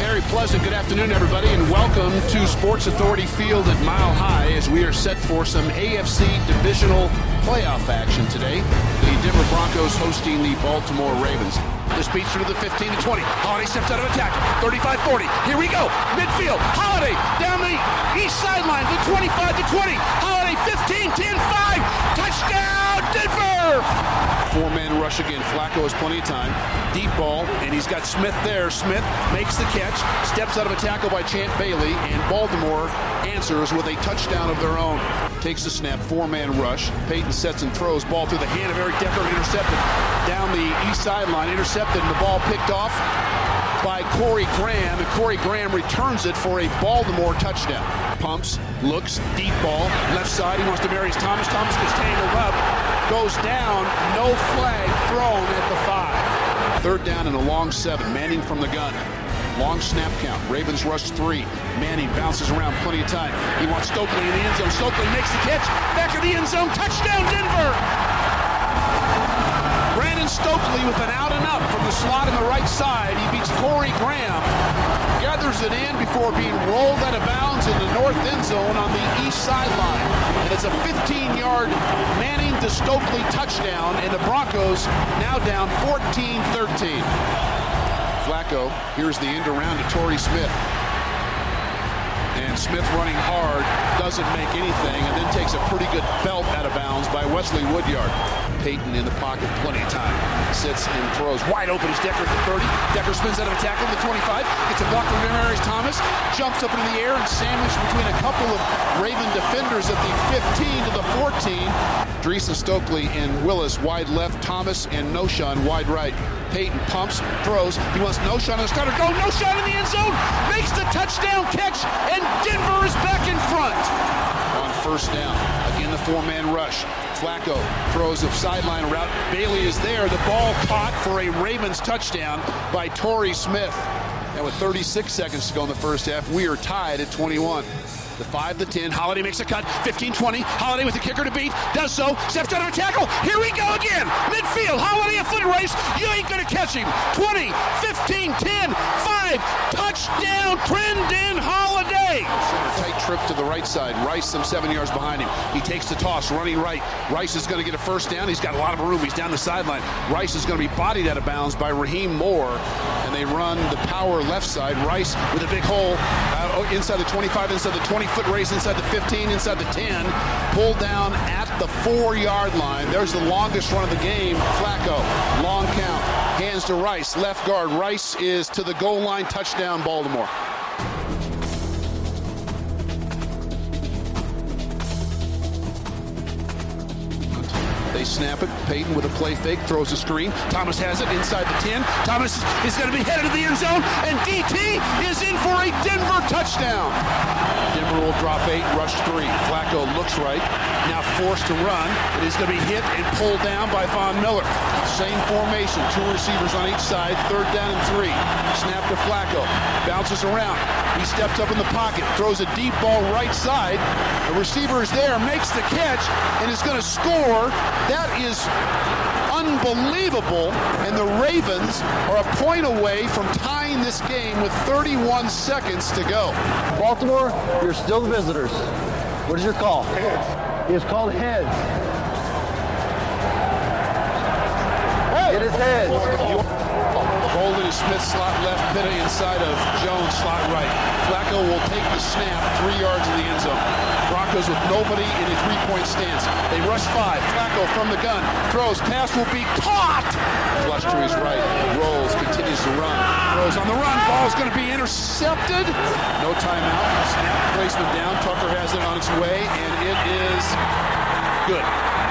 very pleasant good afternoon, everybody, and welcome to Sports Authority Field at Mile High as we are set for some AFC divisional playoff action today. The Denver Broncos hosting the Baltimore Ravens. The speedster to the 15 to 20. Holiday steps out of attack. 35-40. Here we go. Midfield. Holiday down the east sideline. The 25 to 20. Holiday 15, 10, 5. Touchdown, Denver! Four-man rush again. Flacco has plenty of time. Deep ball, and he's got Smith there. Smith makes the catch, steps out of a tackle by Champ Bailey, and Baltimore answers with a touchdown of their own. Takes the snap, four-man rush. Peyton sets and throws. Ball through the hand of Eric Decker, intercepted. Down the east sideline, intercepted, and the ball picked off by Corey Graham, and Corey Graham returns it for a Baltimore touchdown. Pumps, looks, deep ball, left side. He wants to Marius Thomas. Thomas gets tangled up, goes down, no flag thrown at the 5. Third down and a long 7. Manning from the gun. Long snap count. Ravens rush 3. Manning bounces around, plenty of time. He wants Stokely in the end zone. Stokely makes the catch. Back of the end zone. Touchdown, Denver! Brandon Stokely with an out and up from the slot on the right side. He beats Corey Graham. Gathers it in before being rolled out of bounds in the north end zone on the east sideline. And it's a 15-yard Manning to Stokely touchdown, and the Broncos now down 14-13. Flacco, here's the end around to Torrey Smith. And Smith running hard, doesn't make anything, and then takes a pretty good belt out of bounds by Wesley Woodyard. Peyton in the pocket, plenty of time. Sits and throws wide open as Decker at the 30. Decker spins out of a tackle at the 25. Gets a block from Marius Thomas. Jumps up into the air and sandwiched between a couple of Raven defenders at the 15 to the 14. Dreesen Stokely and Willis wide left. Thomas and Noshan wide right. Peyton pumps, throws. He wants Noshan on the starter. Go, Noshan in the end zone. Makes the touchdown catch, and Denver is back in front. On first down, again the four-man rush. Flacco throws a sideline route. Bailey is there. The ball caught for a Ravens touchdown by Torrey Smith. And with 36 seconds to go in the first half, we are tied at 21. The 5 to 10. Holiday makes a cut. 15-20. Holiday with the kicker to beat. Does so. Steps out of a tackle. Here we go again. Midfield. Holiday a foot race. You ain't going to catch him. 20, 15, 10, 5. Touchdown, Trendon Holiday. A tight trip to the right side. Rice some 7 yards behind him. He takes the toss, running right. Rice is going to get a first down. He's got a lot of room. He's down the sideline. Rice is going to be bodied out of bounds by Raheem Moore. And they run the power left side. Rice with a big hole inside the 25, inside the 20-foot race, inside the 15, inside the 10. Pulled down at the 4-yard line. There's the longest run of the game. Flacco, long count. Hands to Rice, left guard. Rice is to the goal line. Touchdown, Baltimore. They snap it. Peyton with a play fake, throws a screen. Thomas has it inside the 10. Thomas is going to be headed to the end zone, and DT is in for a Denver touchdown. Denver will drop 8, rush 3. Flacco looks right, now forced to run. It is going to be hit and pulled down by Von Miller. Same formation, 2 receivers on each side, third down and 3. Snap to Flacco, bounces around. He steps up in the pocket, throws a deep ball right side. The receiver is there, makes the catch, and is going to score. That is unbelievable, and the Ravens are a point away from tying this game with 31 seconds to go. Baltimore, you're still the visitors. What is your call? Heads. He is called heads. Hey. It is heads. Bolden is Smith, slot left. Pitta inside of Jones, slot right. Flacco will take the snap 3 yards in the end zone. Broncos with nobody in a three-point stance. They rush 5. Flacco from the gun. Throws. Pass will be caught. Flush to his right. Rolls. Continues to run. Throws on the run. Ball's going to be intercepted. No timeout. Snap placement down. Tucker has it on its way, and it is good.